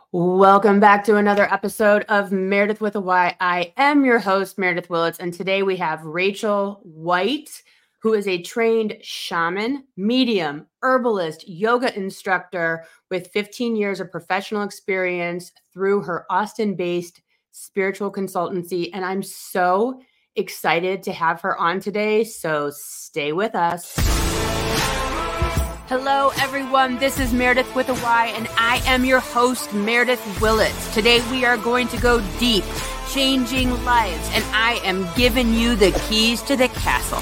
Welcome back to another episode of Meredith with a Y. I am your host, Meredith Willits, and today we have Rachel White, who is a trained shaman, medium, herbalist, yoga instructor with 15 years of professional experience through her Austin-based spiritual consultancy. And I'm so excited to have her on today, so stay with us. Hello, everyone. This is Meredith with a Y, and I am your host, Meredith Willits. Today, we are going to go deep, changing lives, and I am giving you the keys to the castle.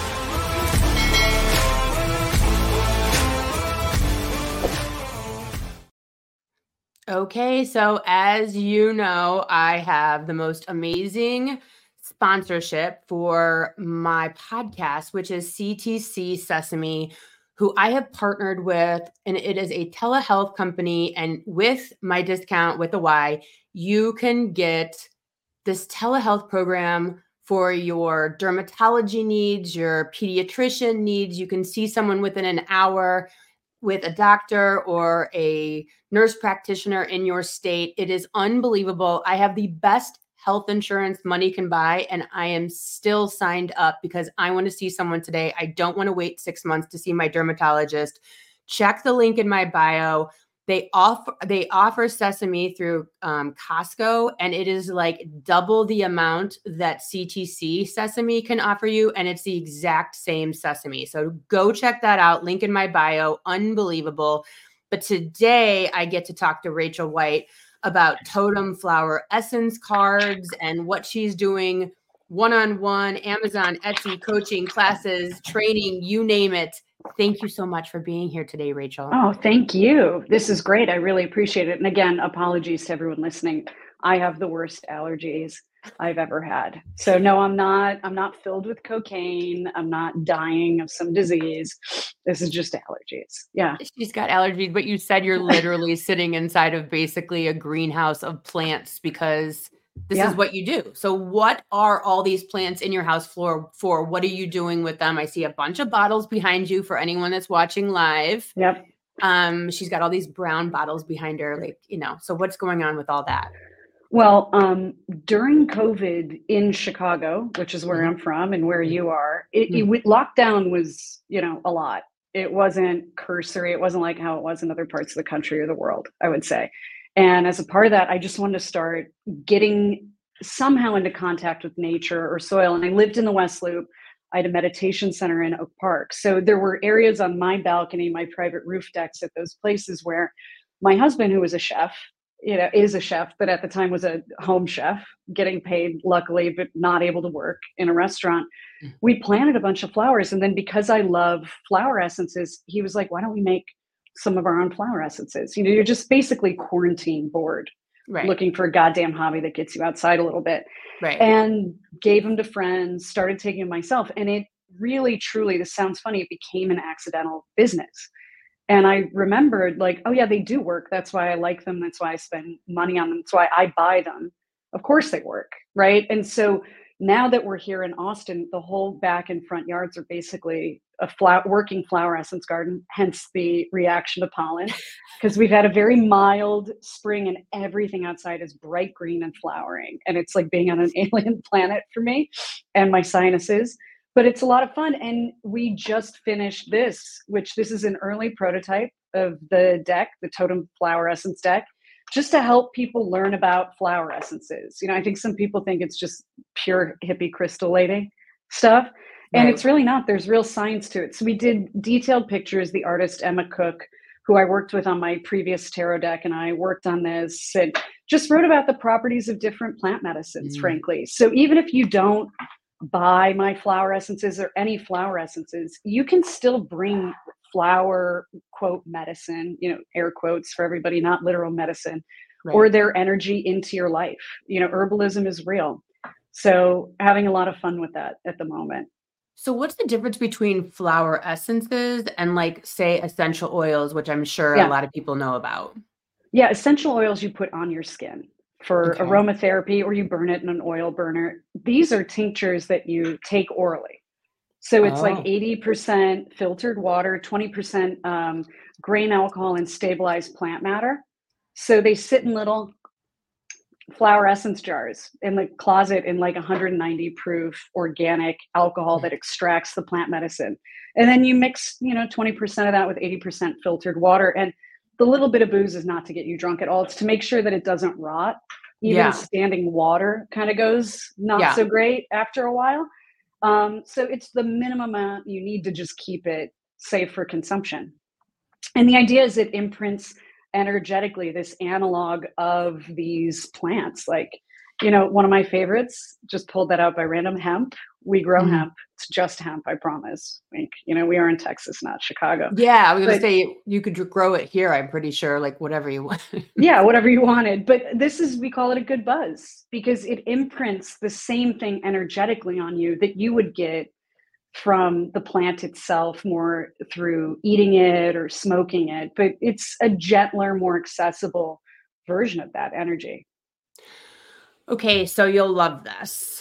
Okay, so as you know, I have the most amazing sponsorship for my podcast, which is CTC Sesame, who I have partnered with, and it is a telehealth company. And with my discount with a Y, you can get this telehealth program for your dermatology needs, your pediatrician needs. You can see someone within an hour with a doctor or a nurse practitioner in your state. It is unbelievable. I have the best health insurance money can buy, and I am still signed up because I want to see someone today. I don't want to wait 6 months to see my dermatologist. Check the link in my bio. They offer Sesame through Costco, and it is like double the amount that CTC Sesame can offer you, and it's the exact same Sesame. So go check that out. Link in my bio. Unbelievable. But today I get to talk to Rachel White about totem flower essence cards and what she's doing one-on-one, Amazon, Etsy, coaching, classes, training, you name it. Thank you so much for being here today, Rachel. Oh, thank you. This is great. I really appreciate it. And again, apologies to everyone listening. I have the worst allergies I've ever had. So no, I'm not filled with cocaine. I'm not dying of some disease. This is just allergies. Yeah. She's got allergies, but you said you're literally sitting inside of basically a greenhouse of plants because this is what you do. So what are all these plants in your house for? What are you doing with them? I see a bunch of bottles behind you for anyone that's watching live. Yep. She's got all these brown bottles behind her, so what's going on with all that? Well, during COVID in Chicago, which is where I'm from and where you are, lockdown was, a lot. It wasn't cursory. It wasn't like how it was in other parts of the country or the world, I would say. And as a part of that, I just wanted to start getting somehow into contact with nature or soil. And I lived in the West Loop. I had a meditation center in Oak Park. So there were areas on my balcony, my private roof decks at those places where my husband, who was a chef, is a chef, but at the time was a home chef, getting paid, luckily, but not able to work in a restaurant. We planted a bunch of flowers. And then because I love flower essences, he was like, why don't we make some of our own flower essences? You're just basically quarantine bored, looking for a goddamn hobby that gets you outside a little bit. Right. And gave them to friends, started taking them myself. And it really, truly, this sounds funny, it became an accidental business. And I remembered oh yeah, they do work. That's why I like them. That's why I spend money on them. That's why I buy them. Of course they work, right? And so now that we're here in Austin, the whole back and front yards are basically a working flower essence garden, hence the reaction to pollen, because we've had a very mild spring and everything outside is bright green and flowering. And it's like being on an alien planet for me and my sinuses. But it's a lot of fun. And we just finished this is an early prototype of the deck, the Totem Flower Essence deck, just to help people learn about flower essences. I think some people think it's just pure hippie crystal lady stuff. And it's really not. There's real science to it. So we did detailed pictures. The artist Emma Cook, who I worked with on my previous tarot deck, and I worked on this and just wrote about the properties of different plant medicines, frankly. So even if you don't buy my flower essences or any flower essences, you can still bring flower, quote, medicine, air quotes for everybody, not literal medicine, or their energy into your life. Herbalism is real. So having a lot of fun with that at the moment. So what's the difference between flower essences and say essential oils, which I'm sure a lot of people know about? Yeah, essential oils you put on your skin for aromatherapy, or you burn it in an oil burner. These are tinctures that you take orally. So it's like 80% filtered water, 20% grain alcohol and stabilized plant matter. So they sit in little flower essence jars in the closet in like 190 proof organic alcohol that extracts the plant medicine. And then you mix, 20% of that with 80% filtered water. And the little bit of booze is not to get you drunk at all. It's to make sure that it doesn't rot. Even standing water kind of goes not so great after a while. So it's the minimum amount you need to just keep it safe for consumption. And the idea is it imprints energetically this analog of these plants. Like, one of my favorites, just pulled that out by random, hemp. We grow hemp. It's just hemp, I promise. Like, we are in Texas, not Chicago. Yeah, I was going to say you could grow it here, I'm pretty sure, like whatever you want. Yeah, whatever you wanted. But we call it a good buzz because it imprints the same thing energetically on you that you would get from the plant itself, more through eating it or smoking it. But it's a gentler, more accessible version of that energy. Okay, so you'll love this.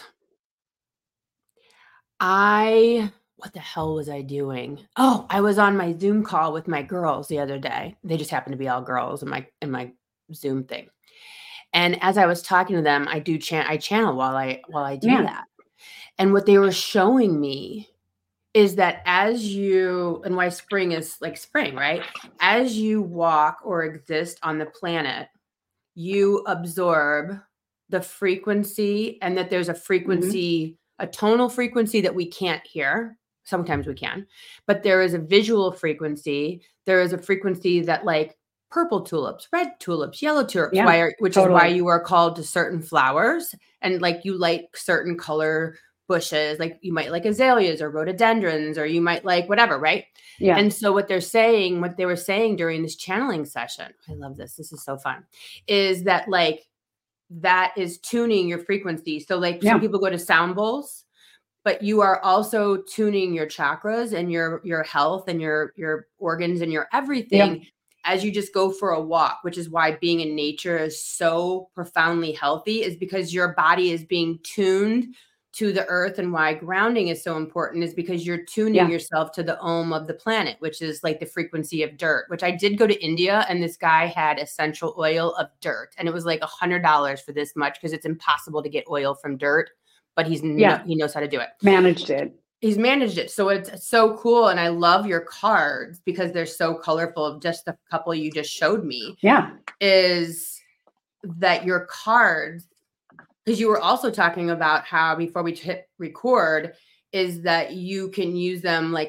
What the hell was I doing? Oh, I was on my Zoom call with my girls the other day. They just happened to be all girls in my Zoom thing. And as I was talking to them, I channel while I do that. And what they were showing me is that and why spring is like spring, right? As you walk or exist on the planet, you absorb the frequency, and that there's a frequency, a tonal frequency that we can't hear. Sometimes we can, but there is a visual frequency. There is a frequency that, like, purple tulips, red tulips, yellow tulips, which is why you are called to certain flowers, and like you like certain color bushes, like you might like azaleas or rhododendrons, or you might like whatever, right? Yeah. And so what they were saying during this channeling session, I love this. This is so fun. Is that like that is tuning your frequency. So like some people go to sound bowls, but you are also tuning your chakras and your health and your organs and your everything as you just go for a walk, which is why being in nature is so profoundly healthy, is because your body is being tuned to the earth. And why grounding is so important is because you're tuning yourself to the Om of the planet, which is like the frequency of dirt, which I did go to India, and this guy had essential oil of dirt, and it was like $100 for this much, because it's impossible to get oil from dirt, but he knows how to do it. He's managed it. So it's so cool. And I love your cards because they're so colorful. Just the couple you just showed me. Yeah. Is that your cards, because you were also talking about how before we hit record, is that you can use them like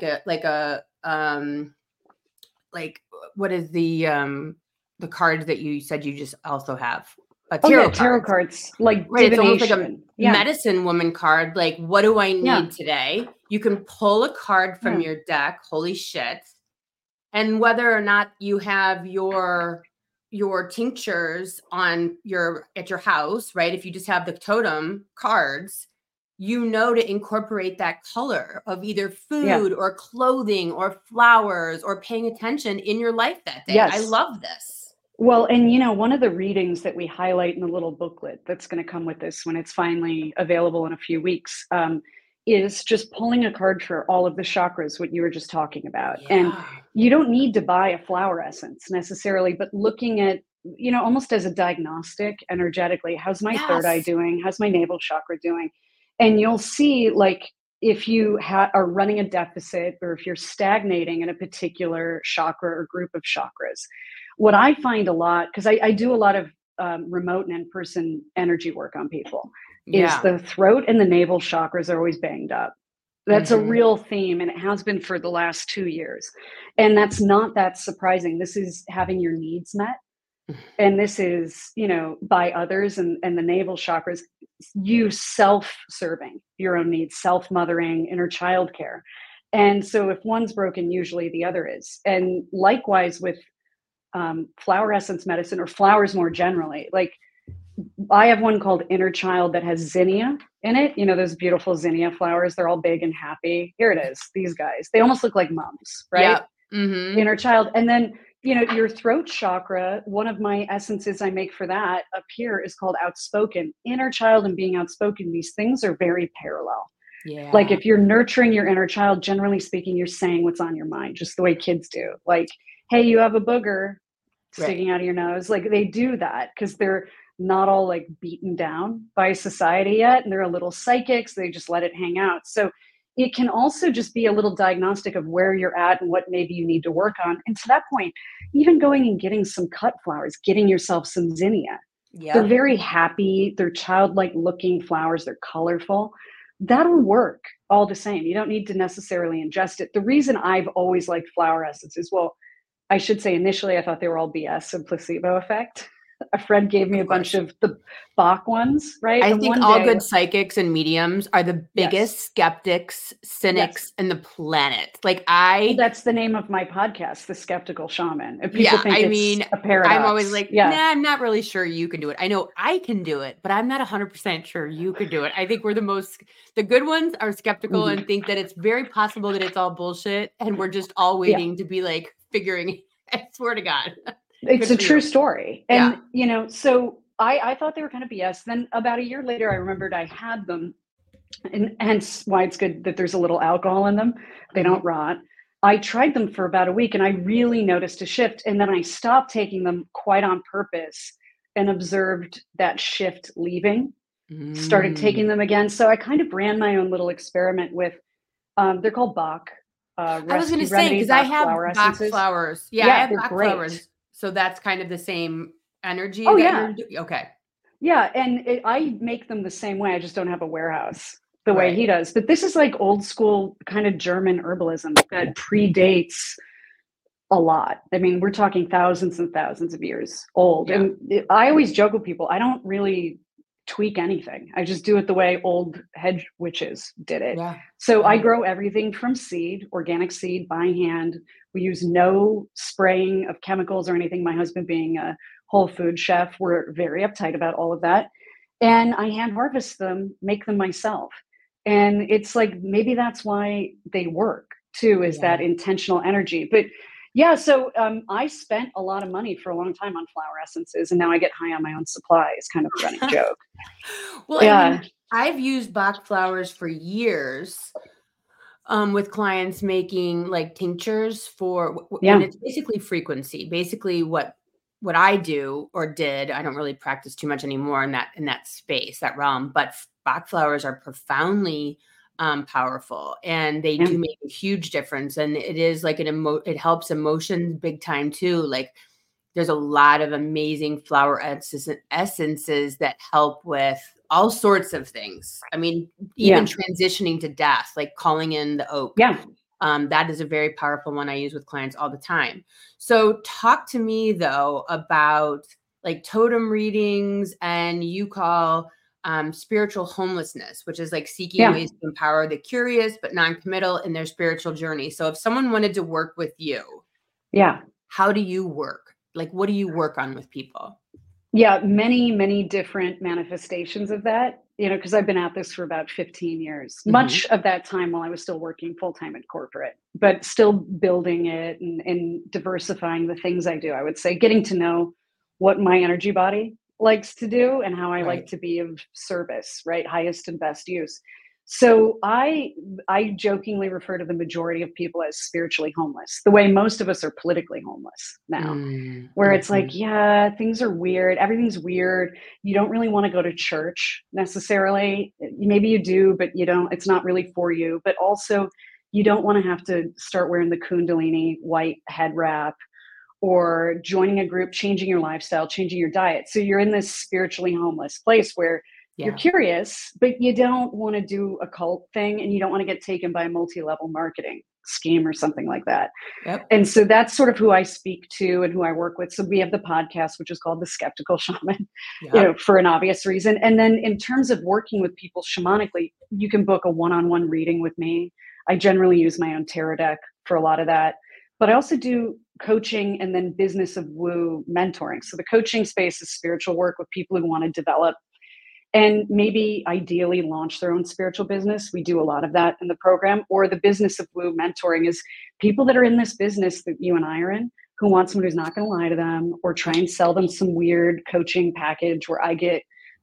what is the cards that you said you just also have? Tarot cards, like right, it's almost like a medicine woman card. Like, what do I need today? You can pull a card from your deck. Holy shit! And whether or not you have your tinctures at your house, right? If you just have the totem cards, to incorporate that color of either food or clothing or flowers or paying attention in your life that day. Yes. I love this. Well, and one of the readings that we highlight in the little booklet that's going to come with this when it's finally available in a few weeks is just pulling a card for all of the chakras, what you were just talking about. Yeah. And you don't need to buy a flower essence necessarily, but looking at, almost as a diagnostic energetically, how's my third eye doing? How's my navel chakra doing? And you'll see, like, if you are running a deficit, or if you're stagnating in a particular chakra or group of chakras. What I find a lot, because I do a lot of remote and in-person energy work on people, is the throat and the navel chakras are always banged up. That's a real theme, and it has been for the last 2 years. And that's not that surprising. This is having your needs met. And this is, by others, and the navel chakras, you self-serving your own needs, self-mothering, inner child care. And so if one's broken, usually the other is. And likewise with flower essence medicine, or flowers more generally. Like, I have one called Inner Child that has zinnia in it. Those beautiful zinnia flowers. They're all big and happy. Here it is. These guys. They almost look like mums, right? Yep. Mm-hmm. Inner Child. And then, your throat chakra, one of my essences I make for that up here is called Outspoken. Inner Child and being outspoken, these things are very parallel. Yeah. Like, if you're nurturing your inner child, generally speaking, you're saying what's on your mind, just the way kids do. Like, hey, you have a booger. sticking out of your nose. Like they do that because they're not all like beaten down by society yet. And they're a little psychics. They just let it hang out. So it can also just be a little diagnostic of where you're at and what maybe you need to work on. And to that point, even going and getting some cut flowers, getting yourself some zinnia. They're Yeah. very happy. They're childlike looking flowers. They're colorful. That'll work all the same. You don't need to necessarily ingest it. The reason I've always liked flower essences, well, I should say initially I thought they were all BS and placebo effect. A friend gave me Of a bunch course. of the Bach ones, right? I And think one all day, good psychics and mediums are the yes, biggest skeptics, cynics yes. in the planet. Like Well, that's the name of my podcast, The Skeptical Shaman. And people yeah, think I it's mean, a I'm always paradox. like, Yeah. nah, I'm not really sure you can do it. I know I can do it, but I'm not 100% sure you could do it. I think the good ones are skeptical Mhm. and think that it's very possible that it's all bullshit. And we're just all Yeah. waiting to be like figuring, I swear to God. It's Good a for true you. story. Yeah. And, you know, so I thought they were kind of BS. Then about a year later, I remembered I had them, and hence why it's good that there's a little alcohol in them. They Mhm. don't rot. I tried them for about a week and I really noticed a shift. And then I stopped taking them quite on purpose and observed that shift leaving, started taking Mm. them again. So I kind of ran my own little experiment with, they're called Bach, I was going to Rescue say, Remedy because I Bach have flower Bach essences. flowers. Yeah, I Yeah, have they're Bach great. flowers. So that's kind of the same energy Oh, that yeah. you're okay. Yeah, and I make them the same way, I just don't have a warehouse the way Right. he does. But this is like old school kind of German herbalism that predates a lot. I mean, we're talking thousands and thousands of years old. Yeah. And I always joke with people, I don't really tweak anything. I just do it the way old hedge witches did it. Yeah. So I Yeah. grow everything from seed, organic seed by hand. We use no spraying of chemicals or anything. My husband being a whole food chef, we're very uptight about all of that. And I hand harvest them, make them myself. And it's like maybe that's why they work too, is that Yeah. intentional energy. But yeah, so I spent a lot of money for a long time on flower essences, and now I get high on my own supply. It's kind of a running joke. Well, I Yeah, mean, I've used Bach flowers for years with clients making like tinctures for, and yeah, it's basically frequency. Basically, what I do or did, I don't really practice too much anymore in that space, that realm. But Bach flowers are profoundly powerful, and they yeah, do make a huge difference. And it is like it helps emotions big time too. Like there's a lot of amazing flower essences that help with all sorts of things. I mean, even yeah, transitioning to death, like calling in the oak. yeah. That is a very powerful one I use with clients all the time. So talk to me though about like totem readings, and you call spiritual homelessness, which is like seeking Yeah, ways to empower the curious but non-committal in their spiritual journey. So if someone wanted to work with you, yeah, how do you work? Like, what do you work on with people? yeah. Many, many different manifestations of that. You know, because I've been at this for about 15 years. Hmm. Much of that time while I was still working full time in corporate, but still building it and diversifying the things I do. I would say getting to know what my energy body likes to do and how I like Right. to be of service, right? Highest and best use. So I jokingly refer to the majority of people as spiritually homeless, the way most of us are politically homeless now, where it's like, Mm-hmm. yeah, things are weird, everything's weird. You don't really want to go to church necessarily. Maybe you do, but you don't, it's not really for you. But also, you don't want to have to start wearing the Kundalini white head wrap or joining a group, changing your lifestyle, changing your diet. So you're in this spiritually homeless place where you're Yeah. curious, but you don't want to do a cult thing and you don't want to get taken by a multi-level marketing scheme or something like that. Yep. And so that's sort of who I speak to and who I work with. So we have the podcast, which is called The Skeptical Shaman, you know, Yep. for an obvious reason. And then in terms of working with people shamanically, you can book a one-on-one reading with me. I generally use my own tarot deck for a lot of that. But I also do coaching and then business of woo mentoring. So the coaching space is spiritual work with people who want to develop and maybe ideally launch their own spiritual business. We do a lot of that in the program. Or the business of woo mentoring is people that are in this business that you and I are in who want someone who's not going to lie to them or try and sell them some weird coaching package where I get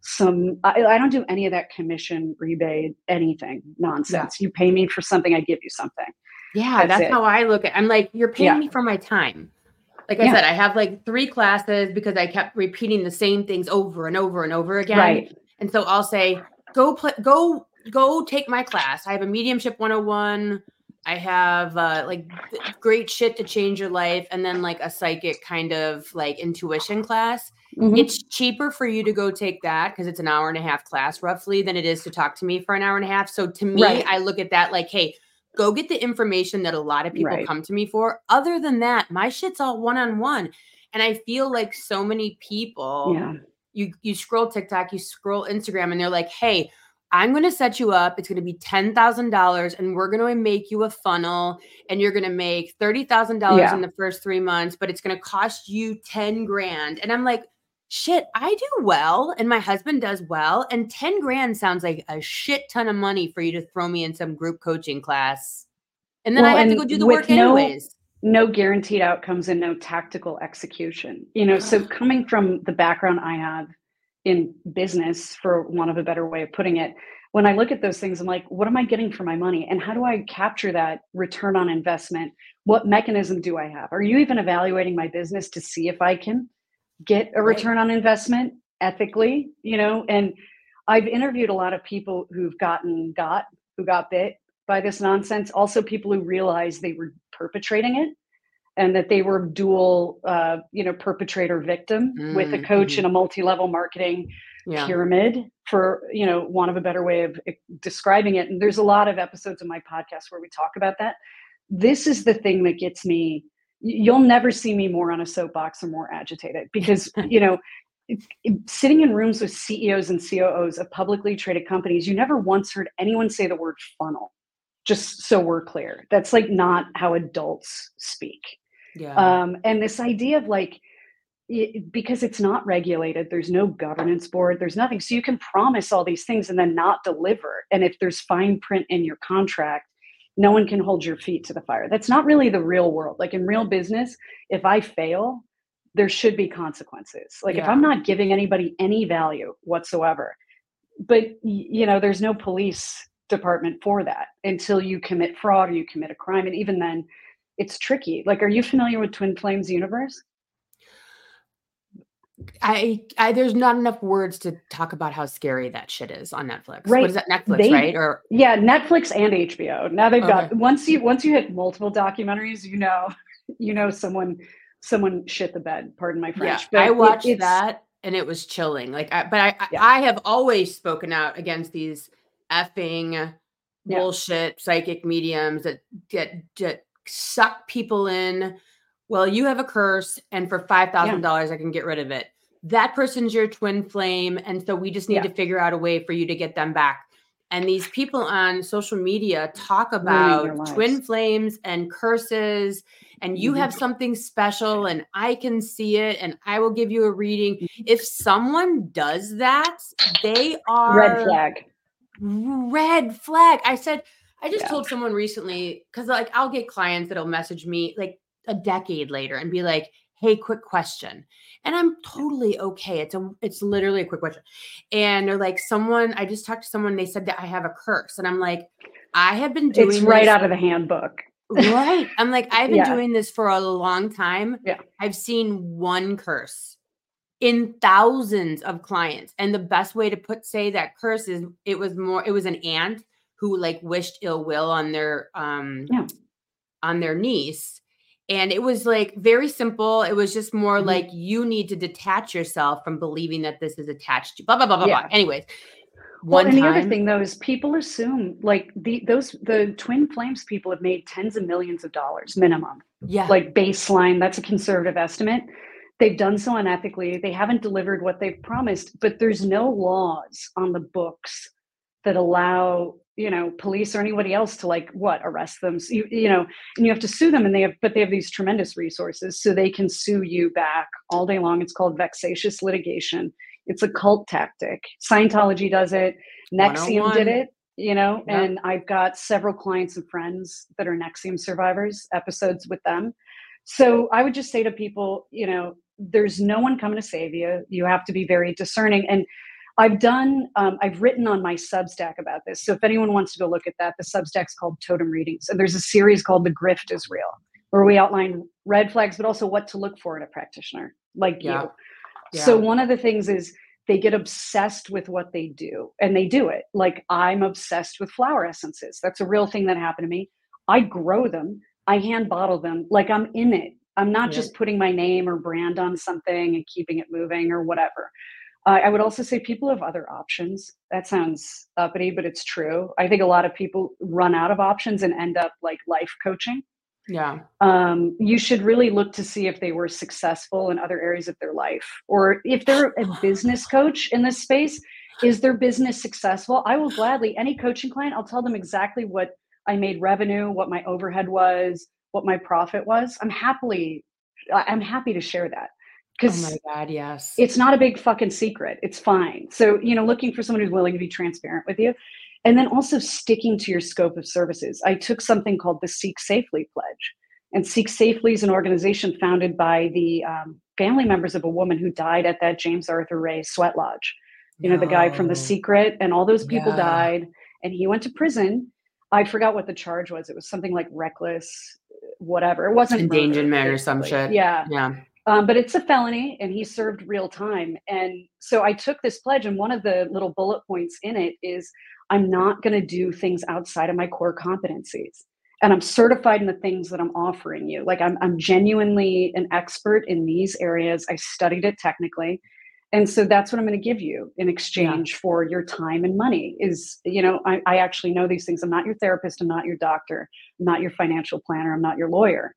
I don't do any of that commission rebate anything Yeah. nonsense. You pay me for something, I give you something. Yeah. That's That's it. how I look at. I'm like, you're paying Yeah, me for my time. Like I said, I have like 3 classes because I kept repeating the same things over and over and over again. Right. And so I'll say, go take my class. I have a mediumship 101. I have like great shit to change your life. And then like a psychic kind of like intuition class. Mm-hmm. It's cheaper for you to go take that because it's an hour and a half class roughly than it is to talk to me for an hour and a half. So to me, I look at that like, hey, go get the information that a lot of people come to me for. Other than that, my shit's all one-on-one. And I feel like so many people, you scroll TikTok, you scroll Instagram, and they're like, hey, I'm going to set you up. It's going to be $10,000 and we're going to make you a funnel and you're going to make $30,000 in the first 3 months, but it's going to cost you 10 grand. And I'm like, shit, I do well and my husband does well. And 10 grand sounds like a shit ton of money for you to throw me in some group coaching class. And then I have to go do the work anyways. No guaranteed outcomes and no tactical execution. You know, so coming from the background I have in business, for want of a better way of putting it, when I look at those things, I'm like, what am I getting for my money? And how do I capture that return on investment? What mechanism do I have? Are you even evaluating my business to see if I can get a return on investment ethically? You know, and I've interviewed a lot of people who got bit by this nonsense. Also people who realized they were perpetrating it and that they were dual, perpetrator victim with a coach in a multi-level marketing pyramid, for, want of a better way of describing it. And there's a lot of episodes of my podcast where we talk about that. This is the thing that gets me. You'll never see me more on a soapbox or more agitated because, sitting in rooms with CEOs and COOs of publicly traded companies, you never once heard anyone say the word funnel. Just so we're clear, that's like not how adults speak. And this idea of like, because it's not regulated, there's no governance board, there's nothing. So you can promise all these things and then not deliver. And if there's fine print in your contract, no one can hold your feet to the fire. That's not really the real world. Like in real business, if I fail, there should be consequences. Like if I'm not giving anybody any value whatsoever, but there's no police department for that until you commit fraud or you commit a crime. And even then it's tricky. Like, are you familiar with Twin Flames universe? There's not enough words to talk about how scary that shit is on Netflix. Right. What is that? Netflix, right? Or Netflix and HBO. Now they've got, once you hit multiple documentaries, someone shit the bed, pardon my French. Yeah, but I watched that and it was chilling. Like, I have always spoken out against these effing bullshit psychic mediums that suck people in. Well, you have a curse and for $5,000 I can get rid of it. That person's your twin flame. And so we just need to figure out a way for you to get them back. And these people on social media talk about twin flames and curses, and you have something special and I can see it and I will give you a reading. If someone does that, they are red flag. I just told someone recently, because like I'll get clients that'll message me like a decade later and be like, hey, quick question. And I'm totally okay. It's literally a quick question. And they're like, I just talked to someone, they said that I have a curse. And I'm like, I have been doing this right out of the handbook. Right. I'm like, I've been doing this for a long time. Yeah. I've seen one curse in thousands of clients. And the best way to say that curse is it was an aunt who like wished ill will on their niece. And it was like very simple. It was just more like you need to detach yourself from believing that this is attached to blah, blah, blah, blah, blah. Anyways. The other thing though is people assume like the twin flames people have made tens of millions of dollars minimum. Yeah. Like baseline, that's a conservative estimate. They've done so unethically. They haven't delivered what they've promised, but there's no laws on the books that allow, police or anybody else to arrest them. So, and you have to sue them and they have these tremendous resources so they can sue you back all day long. It's called vexatious litigation. It's a cult tactic. Scientology does it. NXIVM did it, and I've got several clients and friends that are NXIVM survivors, episodes with them. So I would just say to people, there's no one coming to save you. You have to be very discerning. And I've written on my Substack about this. So if anyone wants to go look at that, the Substack's called Totem Readings. And there's a series called The Grift is Real, where we outline red flags, but also what to look for in a practitioner like Yeah. you. Yeah. So one of the things is they get obsessed with what they do, and they do it. Like I'm obsessed with flower essences. That's a real thing that happened to me. I grow them. I hand bottle them. Like I'm in it. I'm not Yeah. just putting my name or brand on something and keeping it moving or whatever. I would also say people have other options. That sounds uppity, but it's true. I think a lot of people run out of options and end up like life coaching. Yeah. You should really look to see if they were successful in other areas of their life, or if they're a business coach in this space, is their business successful? I will gladly, any coaching client, I'll tell them exactly what I made revenue, what my overhead was, what my profit was. I'm happy to share that Oh my because God. Yes. it's not a big fucking secret. It's fine. So, looking for someone who's willing to be transparent with you. And then also sticking to your scope of services. I took something called the Seek Safely Pledge. And Seek Safely is an organization founded by the family members of a woman who died at that James Arthur Ray sweat lodge. The guy from The No. Secret, and all those people Yeah. died. And he went to prison. I forgot what the charge was. It was something like reckless, whatever. It wasn't murder, Endangerment or some basically. shit. Yeah. Yeah. But it's a felony, and he served real time. And so I took this pledge, and one of the little bullet points in it is I'm not going to do things outside of my core competencies. And I'm certified in the things that I'm offering you. Like I'm genuinely an expert in these areas. I studied it technically. And so that's what I'm going to give you in exchange for your time and money is, I actually know these things. I'm not your therapist. I'm not your doctor. I'm not your financial planner. I'm not your lawyer.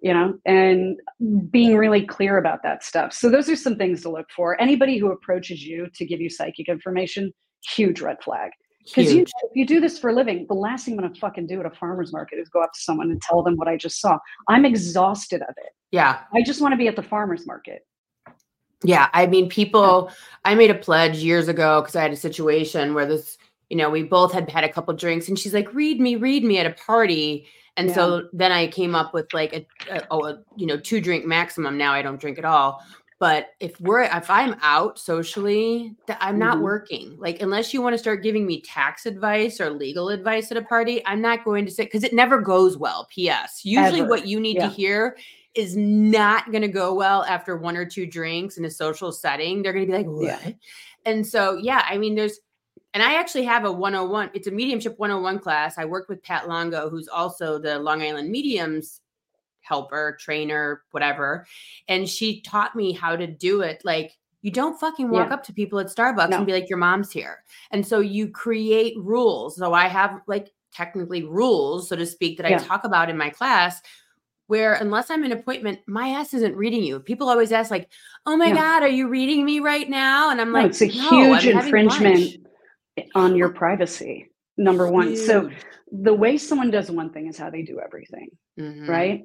And being really clear about that stuff. So those are some things to look for. Anybody who approaches you to give you psychic information, huge red flag. Because if you do this for a living, the last thing I'm going to fucking do at a farmer's market is go up to someone and tell them what I just saw. I'm exhausted of it. Yeah. I just want to be at the farmer's market. Yeah. I mean, I made a pledge years ago because I had a situation where we both had a couple drinks, and she's like, read me at a party. And so then I came up with like a 2-drink maximum. Now I don't drink at all. But if I'm out socially, I'm not working. Like, unless you want to start giving me tax advice or legal advice at a party, I'm not going to sit, because it never goes well. P.S. Usually what you need to hear is not going to go well after 1 or 2 drinks in a social setting. They're going to be like, what? Yeah. And so, I mean, and I actually have a 101. It's a mediumship 101 class. I worked with Pat Longo, who's also the Long Island Mediums helper, trainer, whatever. And she taught me how to do it. Like, you don't fucking walk up to people at Starbucks and be like, your mom's here. And so you create rules. So I have like technically rules, so to speak, that I talk about in my class, where unless I'm in an appointment, my ass isn't reading you. People always ask like, oh my God, are you reading me right now? And I'm like, it's a huge infringement on your privacy, number one. Huge. So the way someone does one thing is how they do everything, right?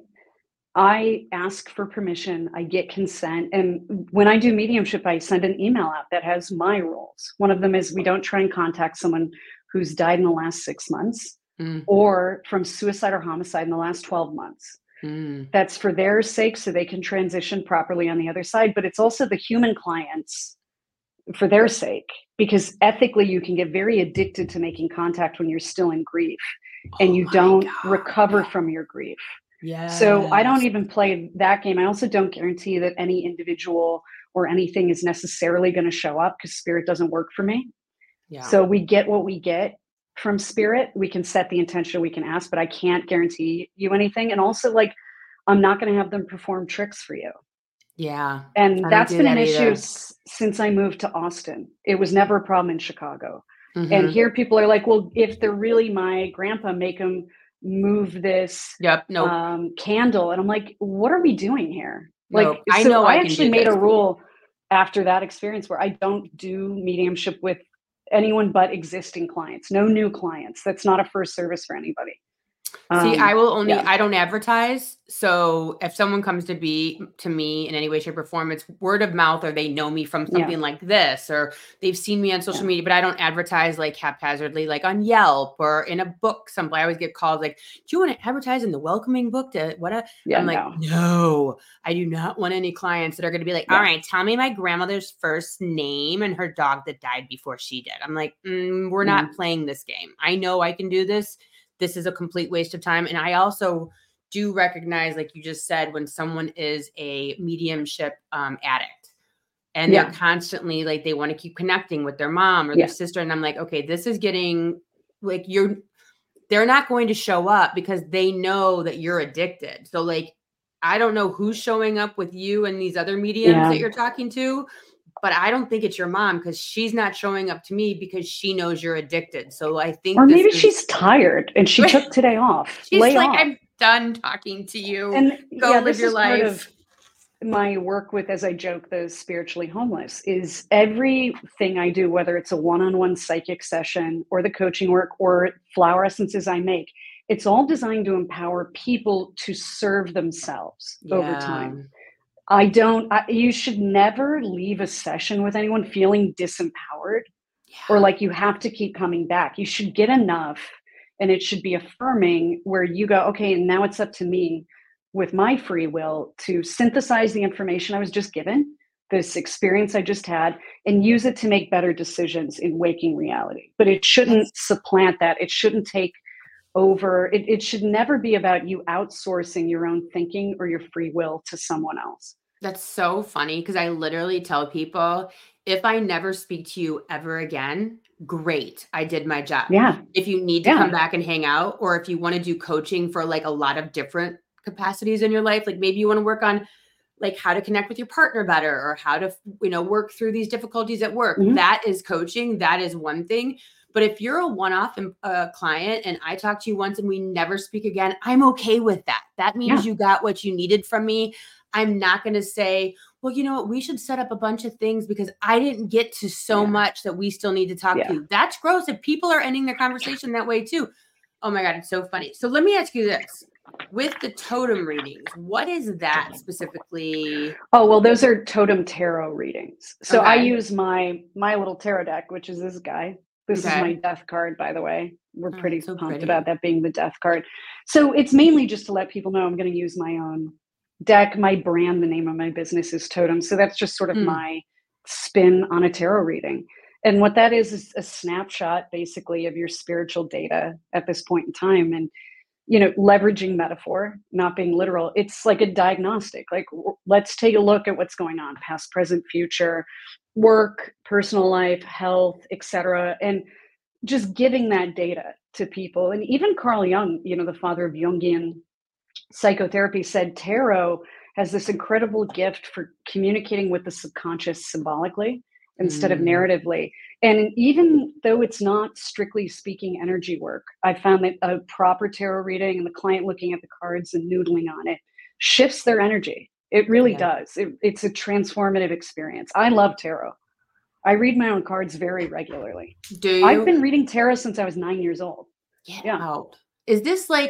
I ask for permission, I get consent. And when I do mediumship, I send an email out that has my rules. One of them is we don't try and contact someone who's died in the last 6 months or from suicide or homicide in the last 12 months. That's for their sake, so they can transition properly on the other side. But it's also the human clients for their sake, because ethically you can get very addicted to making contact when you're still in grief and you don't recover from your grief. So I don't even play that game. I also don't guarantee that any individual or anything is necessarily going to show up, because spirit doesn't work for me. So we get what we get from spirit. We can set the intention, we can ask, but I can't guarantee you anything. And also, like, I'm not going to have them perform tricks for you. And that's been an issue since I moved to Austin. It was never a problem in Chicago. And here people are like, well, if they're really my grandpa, make them move this candle. And I'm like, what are we doing here? Like, I actually made a rule after that experience where I don't do mediumship with anyone but existing clients, no new clients. That's not a first service for anybody. See, I don't advertise. So if someone comes to me in any way, shape, or form, it's word of mouth, or they know me from something like this, or they've seen me on social media, but I don't advertise like haphazardly, like on Yelp or in a book. I always get calls like, do you want to advertise in the welcoming book? I'm like, no, I do not want any clients that are going to be like, all right, tell me my grandmother's first name and her dog that died before she did. I'm like, we're not playing this game. I know I can do this. This is a complete waste of time. And I also do recognize, like you just said, when someone is a mediumship addict and they're constantly like, they want to keep connecting with their mom or their sister. And I'm like, okay, this is getting like, they're not going to show up because they know that you're addicted. So like, I don't know who's showing up with you and these other mediums that you're talking to, but I don't think it's your mom because she's not showing up to me because she knows you're addicted. So I think, or maybe she's tired and she took today off. She's like, I'm done talking to you. And go live your life. Part of my work with, as I joke, the spiritually homeless is everything I do, whether it's a one-on-one psychic session or the coaching work or flower essences I make, it's all designed to empower people to serve themselves over time. You should never leave a session with anyone feeling disempowered or like you have to keep coming back. You should get enough and it should be affirming where you go, okay, now it's up to me with my free will to synthesize the information I was just given, this experience I just had, and use it to make better decisions in waking reality. But it shouldn't supplant that. It shouldn't take over. It should never be about you outsourcing your own thinking or your free will to someone else. That's so funny because I literally tell people, if I never speak to you ever again, great, I did my job. Yeah. If you need to come back and hang out, or if you want to do coaching for like a lot of different capacities in your life, like maybe you want to work on like how to connect with your partner better or how to, work through these difficulties at work. That is coaching. That is one thing. But if you're a one-off client and I talk to you once and we never speak again, I'm okay with that. That means you got what you needed from me. I'm not going to say, well, you know what, we should set up a bunch of things because I didn't get to so much that we still need to talk to you. That's gross. If people are ending their conversation that way too. Oh my God, it's so funny. So let me ask you this. With the totem readings, what is that specifically? Oh, well, those are totem tarot readings. So I use my little tarot deck, which is this guy. This is my death card, by the way. We're pretty pumped about that being the death card. So it's mainly just to let people know I'm going to use my own deck. My brand, the name of my business is Totem. So that's just sort of my spin on a tarot reading. And what that is a snapshot basically of your spiritual data at this point in time. And, leveraging metaphor, not being literal. It's like a diagnostic, like let's take a look at what's going on, past, present, future, work, personal life, health, etc. And just giving that data to people. And even Carl Jung, the father of Jungian psychotherapy, said tarot has this incredible gift for communicating with the subconscious symbolically instead of narratively. And even though it's not strictly speaking energy work, I found that a proper tarot reading and the client looking at the cards and noodling on it shifts their energy. It really does. It's a transformative experience. I love tarot. I read my own cards very regularly. Do you? I've been reading tarot since I was 9 years old. Get out. Is this like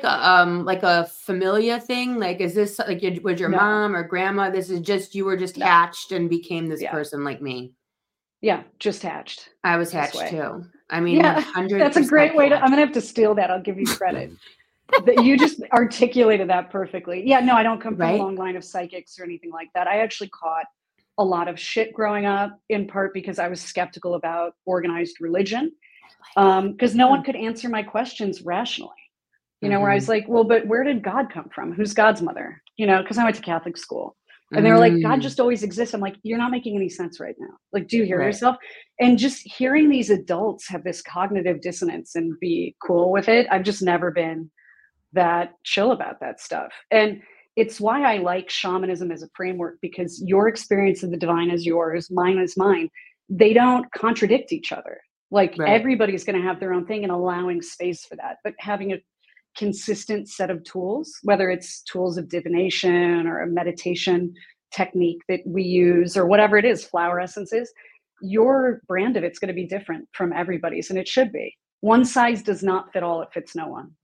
a familia thing? Like, is this like was your mom or grandma? This is just, you were just hatched and became this person like me. Yeah, just hatched. I was hatched too. I mean, 100%. That's a great way to, I'm going to have to steal that. I'll give you credit. That you just articulated that perfectly. Yeah, no, I don't come from a long line of psychics or anything like that. I actually caught a lot of shit growing up, in part because I was skeptical about organized religion, because no one could answer my questions rationally. Where I was like, well, but where did God come from? Who's God's mother? Because I went to Catholic school. And they were like, God just always exists. I'm like, you're not making any sense right now. Like, do you hear yourself? And just hearing these adults have this cognitive dissonance and be cool with it, I've just never been that chill about that stuff. And it's why I like shamanism as a framework, because your experience of the divine is yours, mine is mine. They don't contradict each other. Like everybody's going to have their own thing, and allowing space for that. But having a consistent set of tools, whether it's tools of divination or a meditation technique that we use or whatever it is, flower essences, your brand of it's going to be different from everybody's, and it should be. One size does not fit all. It fits no one.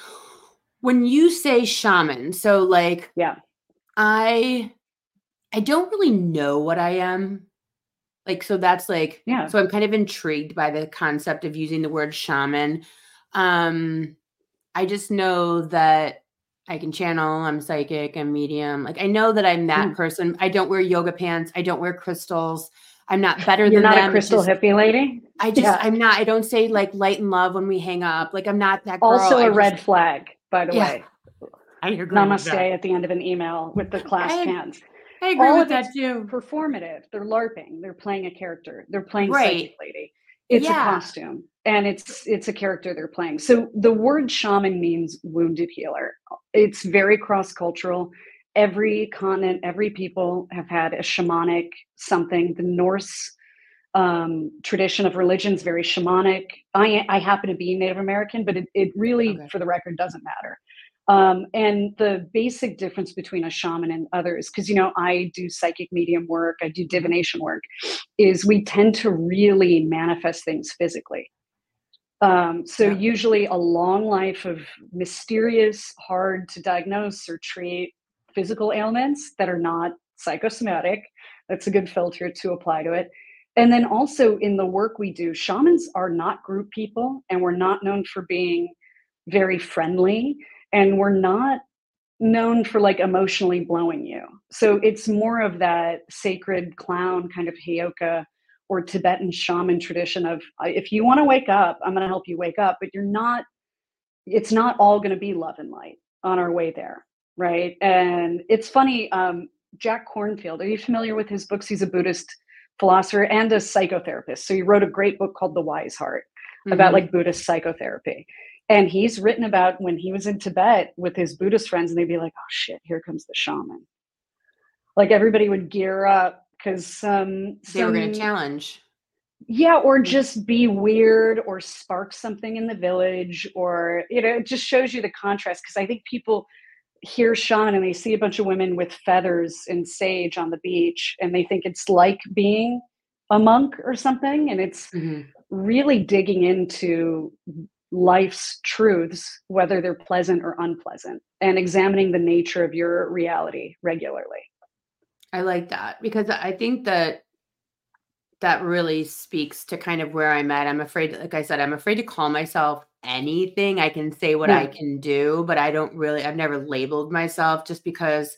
When you say shaman, so like, I don't really know what I am. Like, so that's like, so I'm kind of intrigued by the concept of using the word shaman. I just know that I can channel, I'm psychic, I'm medium. Like, I know that I'm that person. I don't wear yoga pants. I don't wear crystals. I'm not better than them. You're not a crystal hippie lady? I'm not. I don't say like light and love when we hang up. Like, I'm not that girl. Also a red flag, by the way. I agree with that. Namaste at the end of an email with the clasped I, hands. I agree All with of it's that too. performative. They're LARPing. They're playing a character. They're playing Psychic Right. Lady. It's a Yeah. costume and it's a character they're playing. So the word shaman means wounded healer. It's very cross-cultural. Every continent, every people have had a shamanic something. The Norse tradition of religion is very shamanic. I happen to be Native American, but it really, Okay. for the record, doesn't matter. And the basic difference between a shaman and others, because, I do psychic medium work, I do Mhm. divination work, is we tend to really manifest things physically. So Yep. usually a long life of mysterious, hard to diagnose or treat physical ailments that are not psychosomatic. That's a good filter to apply to it. And then also in the work we do, shamans are not group people, and we're not known for being very friendly, and we're not known for like emotionally blowing you. So it's more of that sacred clown kind of heyoka or Tibetan shaman tradition of if you want to wake up, I'm going to help you wake up, but it's not all going to be love and light on our way there. Right. And it's funny. Jack Kornfield, are you familiar with his books? He's a Buddhist philosopher and a psychotherapist. So he wrote a great book called The Wise Heart about Mhm. like Buddhist psychotherapy. And he's written about when he was in Tibet with his Buddhist friends, and they'd be like, oh shit, here comes the shaman. Like everybody would gear up because They were going to challenge. yeah, or just be weird or spark something in the village, or, it just shows you the contrast. Because I think people hear shaman and they see a bunch of women with feathers and sage on the beach, and they think it's like being a monk or something. And it's Mhm. really digging into life's truths, whether they're pleasant or unpleasant, and examining the nature of your reality regularly. I like that because I think that that really speaks to kind of where I'm at. I'm afraid, like I said, I'm afraid to call myself anything. I can say what I Yeah. can do, but I've never labeled myself just because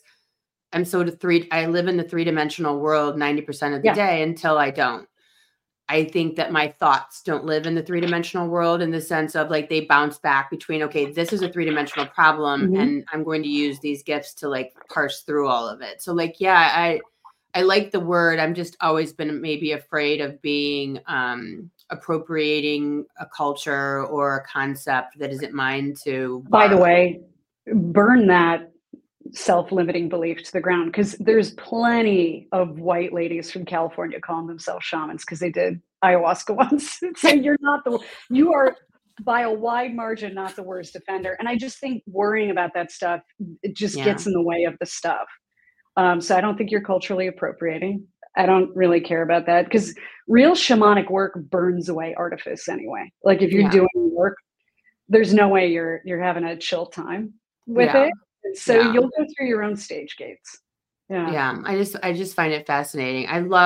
I live in the three-dimensional world 90% of the Yeah. day until I don't. I think that my thoughts don't live in the three-dimensional world in the sense of like they bounce back between, okay, this is a three-dimensional problem Hmm. and I'm going to use these gifts to like parse through all of it. So like, yeah, I like the word. I'm just always been maybe afraid of being appropriating a culture or a concept that isn't mine to By the borrow. way, burn that self-limiting belief to the ground, because there's plenty of white ladies from California calling themselves shamans because they did ayahuasca once. So you are by a wide margin not the worst offender. And I just think worrying about that stuff, it just Yeah. gets in the way of the stuff. So I don't think you're culturally appropriating. I don't really care about that, because real shamanic work burns away artifice anyway. Like if you're Yeah. doing work, there's no way you're having a chill time with Yeah. it. So Yeah. you'll go through your own stage gates. Yeah. Yeah. I just find it fascinating.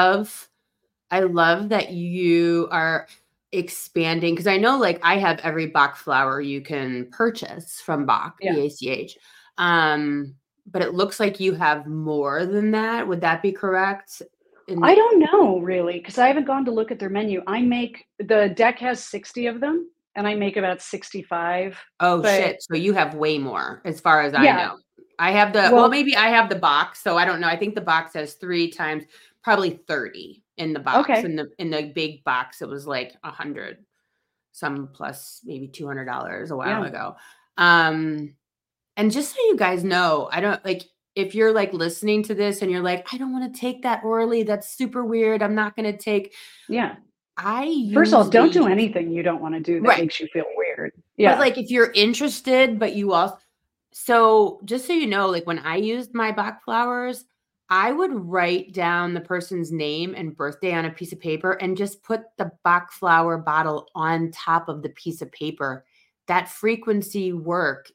I love that you are expanding because I know like I have every Bach flower you can purchase from Bach, Yeah. BACH. But it looks like you have more than that. Would that be correct? I In don't know really, because I haven't gone to look at their menu. The deck has 60 of them and I make about 65. Oh But shit. So you have way more as far as I yeah, know. I have well, maybe I have the box, so I don't know. I think the box has 3 times probably 30 in the box. okay. In the big box it was like 100 some plus maybe $200 a while Yeah. ago. Um And just so you guys know, I don't like if you're like listening to this and you're like, I don't want to take that orally. That's super weird. I'm not going to take. Yeah. I First of all, use don't do these. anything you don't want to do that Right. makes you feel weird. But Yeah. like if you're interested, but you also, so just so you know, like when I used my Bach flowers, I would write down the person's name and birthday on a piece of paper and just put the Bach flower bottle on top of the piece of paper. That frequency work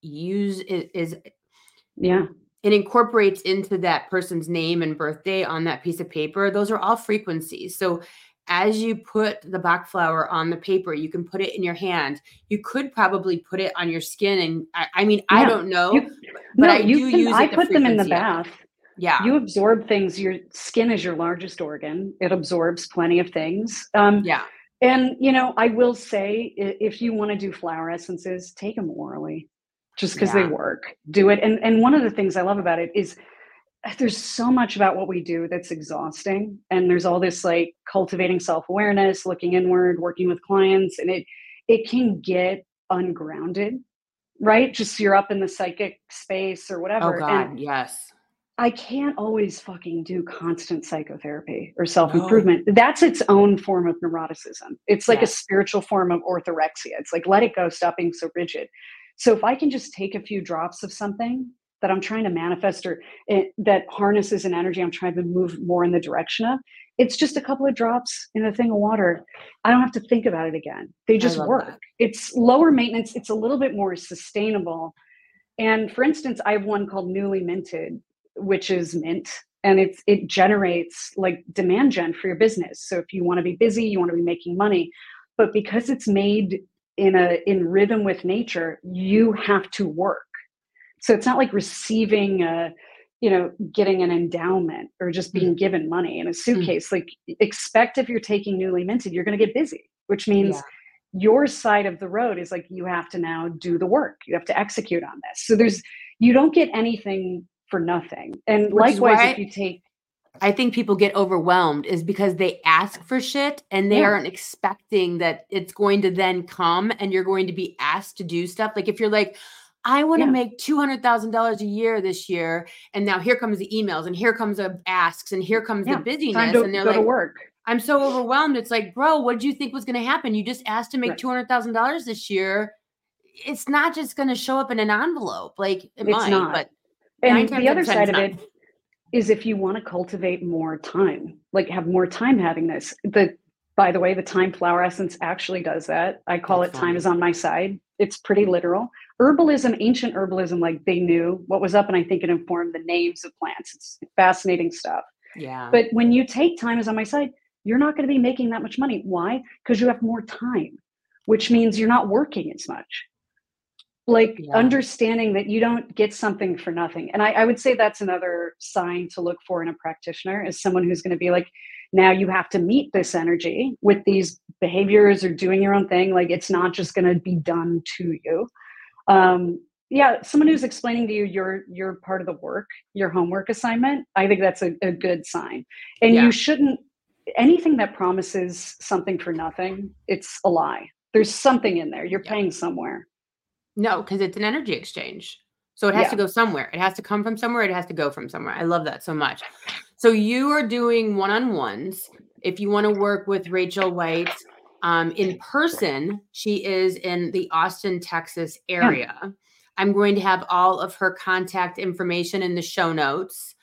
is Yeah. it incorporates into that person's name and birthday on that piece of paper. Those are all frequencies. So as you put the Bach flower on the paper, you can put it in your hand. You could probably put it on your skin. And I mean, I Yeah. don't know, You but no, I you do can use I it the put them in the frequency of it. bath. Yeah. You absorb things. Your skin is your largest organ. It absorbs plenty of things. Yeah. And I will say, if you want to do flower essences, take them orally. just because they work. Do it. And one of the things I love about it is there's so much about what we do that's exhausting. And there's all this like cultivating self-awareness, looking inward, working with clients, and it can get ungrounded, right? Just you're up in the psychic space or Oh whatever. God, And yes. I can't always fucking do constant psychotherapy or No. self-improvement. That's its own form of neuroticism. It's like a Yes. spiritual form of orthorexia. It's like, let it go, stop being so rigid. So if I can just take a few drops of something that I'm trying to manifest or that harnesses an energy I'm trying to move more in the direction of, it's just a couple of drops in a thing of water. I don't have to think about it again. They I just love work. that. It's lower maintenance. It's a little bit more sustainable. And for instance, I have one called Newly Minted, which is mint, and it generates like demand gen for your business. So if you want to be busy, you want to be making money, but because it's made in rhythm with nature, you have to work. So it's not like receiving getting an endowment or just being given money in a suitcase. Like expect if you're taking Newly Minted, you're going to get busy, which means your side of the road is like you have to now do the work. You have to execute on this. So you don't get anything for nothing. And Which is likewise, why if you take I think people get overwhelmed is because they ask for shit and they aren't expecting that it's going to then come and you're going to be asked to do stuff. Like if you're like, I want to make $200,000 a year this year, and now here comes the emails and here comes the asks and here comes the busyness, time to and they're go like, to work. I'm so overwhelmed. It's like, bro, what did you think was going to happen? You just asked to make $200,000 this year. It's not just going to show up in an envelope. Like it might, not. but And the other 99% side it's of not. it is if you want to cultivate more time, like have more time having this. By the way, the time flower essence actually does that. I call it time is on my side. It's pretty literal. Herbalism, ancient herbalism, like they knew what was up, and I think it informed the names of plants. It's fascinating stuff. Yeah. But when you take time is on my side, you're not going to be making that much money. Why? Because you have more time, which means you're not working as much. Like understanding that you don't get something for nothing. And I would say that's another sign to look for in a practitioner, is someone who's going to be like, now you have to meet this energy with these behaviors or doing your own thing. Like it's not just going to be done to you. Someone who's explaining to you your part of the work, your homework assignment. I think that's a good sign. And you shouldn't, anything that promises something for nothing, it's a lie. There's something in there. You're paying somewhere. No, because it's an energy exchange. So it has to go somewhere. It has to come from somewhere. It has to go from somewhere. I love that so much. So you are doing one-on-ones. If you want to work with Rachel White in person, she is in the Austin, Texas area. I'm going to have all of her contact information in the show notes.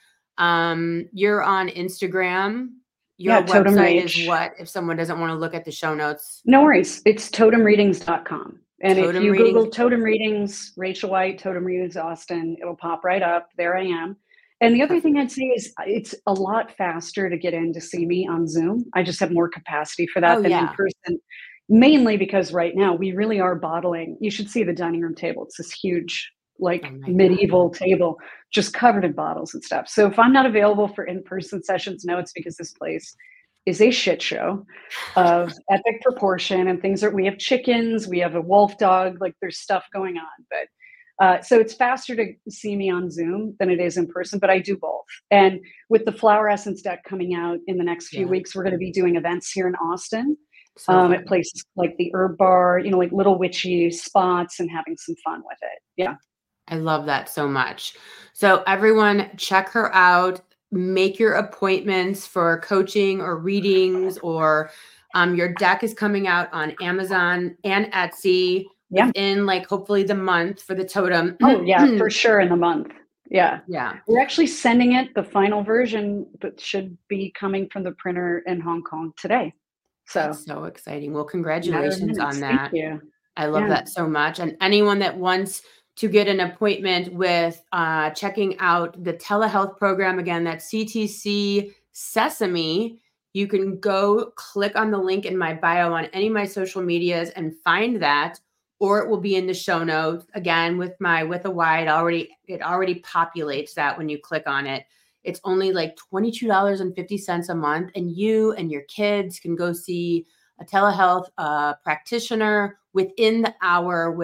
You're on Instagram. Your website is what, if someone doesn't want to look at the show notes? No worries. It's totemreadings.com. And Totem if you Readings. Google Totem Readings, Rachel White, Totem Readings Austin, it'll pop right up. There I am. And the other thing I'd say is it's a lot faster to get in to see me on Zoom. I just have more capacity for that than in person, mainly because right now we really are bottling. You should see the dining room table. It's this huge, medieval table just covered in bottles and stuff. So if I'm not available for in-person sessions, no, it's because this place is a shit show of epic proportion and things. We have chickens, we have a wolf dog, like there's stuff going on. But so it's faster to see me on Zoom than it is in person, but I do both. And with the Flower Essence deck coming out in the next few weeks, we're going to be doing events here in Austin at places like the Herb Bar, like little witchy spots, and having some fun with it. Yeah. I love that so much. So everyone check her out. Make your appointments for coaching or readings, or your deck is coming out on Amazon and Etsy within hopefully the month for the totem. Oh yeah, for sure in the month. Yeah. Yeah. We're actually sending it, the final version, but should be coming from the printer in Hong Kong today. So that's so exciting. Well, congratulations on that. Thank you. I love that so much. And anyone that wants to get an appointment with checking out the telehealth program, again, that's CTC Sesame, you can go click on the link in my bio on any of my social medias and find that, or it will be in the show notes. Again, with a Y, it already populates that when you click on it. It's only like $22.50 a month, and you and your kids can go see a telehealth practitioner within the hour with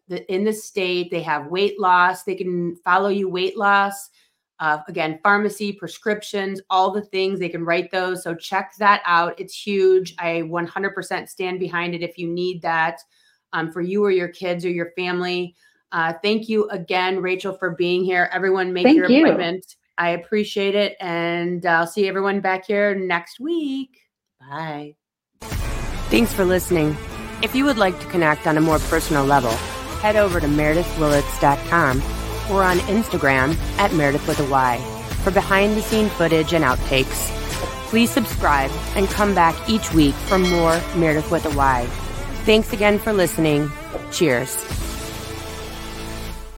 in the state. They have weight loss. They can follow you weight loss. Again, pharmacy, prescriptions, all the things, they can write those. So check that out. It's huge. I 100% stand behind it if you need that for you or your kids or your family. Thank you again, Rachel, for being here. Everyone make your appointment. I appreciate it. And I'll see everyone back here next week. Bye. Thanks for listening. If you would like to connect on a more personal level, head over to meredithwillits.com or on Instagram at Meredith with a Y for behind-the-scene footage and outtakes. Please subscribe and come back each week for more Meredith with a Y. Thanks again for listening. Cheers.